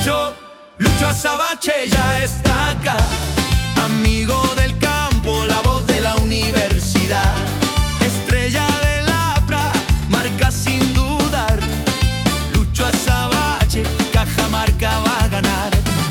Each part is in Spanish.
Lucho Azabache ya está acá. Amigo del campo, la voz de la universidad. Estrella del APRA, marca sin dudar. Lucho Azabache, Cajamarca va a ganar.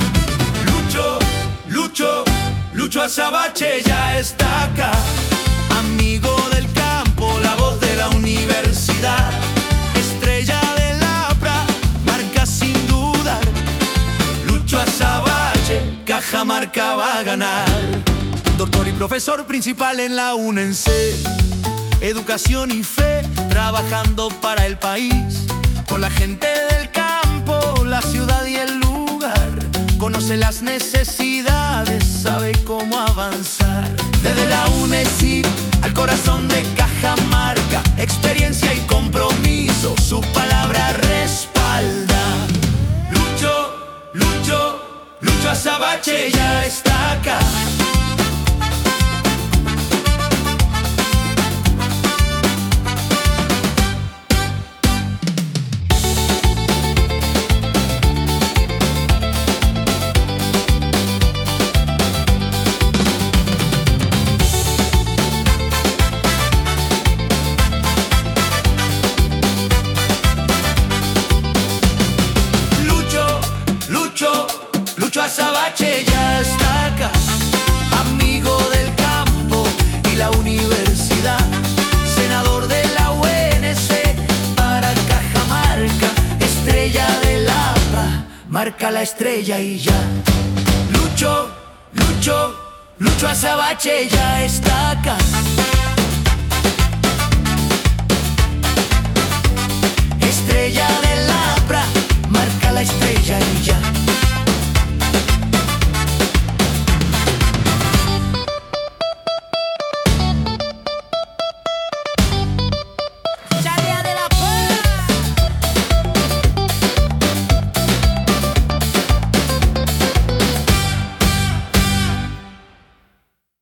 Lucho Azabache ya está acá. Amigo del campo, la voz de la universidad. Estrella del APRA, marca sin dudar. Lucho Azabache, Cajamarca va a ganar. Doctor y profesor principal en la UNENC. Educación y fe, trabajando para el país. Con la gente del campo, la ciudad y el lugar. Conoce las necesidades, sabe cómo avanzar. Desde la UNESIP al corazón de Cajamarca, experiencia y compromiso, su palabra respalda. Lucho Azabache ya está acá. Lucho Azabache ya está acá. Amigo del campo y la universidad. Senador de la UNC para Cajamarca. Estrella del APRA, marca la estrella y ya. Lucho Azabache ya está acá.